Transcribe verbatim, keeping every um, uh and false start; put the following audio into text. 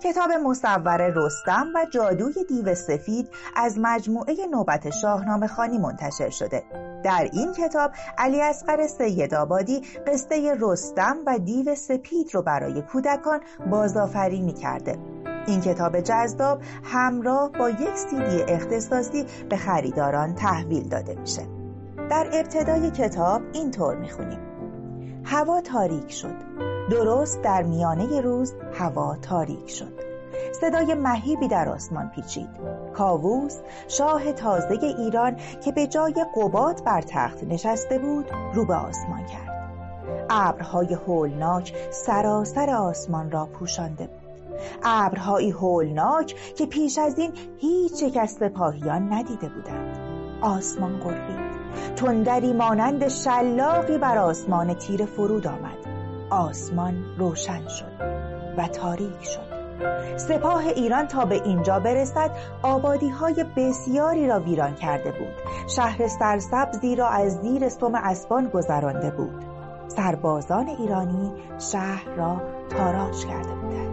کتاب مصور رستم و جادوی دیو سفید از مجموعه نوبت شاهنامه خوانی منتشر شده. در این کتاب علیاصغر سیدآبادی قصه رستم و دیو سپید رو برای کودکان بازآفرینی کرده. این کتاب جذاب همراه با یک سیدی اختصاصی به خریداران تحویل داده میشه. در ابتدای کتاب اینطور میخونیم: هوا تاریک شد. درست در میانه روز هوا تاریک شد. صدای مهیبی در آسمان پیچید. کاووس، شاه تازه ایران که به جای قباد بر تخت نشسته بود، رو به آسمان کرد. ابرهای هولناک سراسر آسمان را پوشانده بود. ابرهایی هولناک که پیش از این هیچ یک از سپاهیان ندیده بودند. آسمان غرید. تندری مانند شلاقی بر آسمان تیره فرود آمد. آسمان روشن شد و تاریک شد. سپاه ایران تا به اینجا برسد آبادی‌های بسیاری را ویران کرده بود. شهر سرسبزی را از زیر سم اسبان گذرانده بود. سربازان ایرانی شهر را تاراج کرده بودند.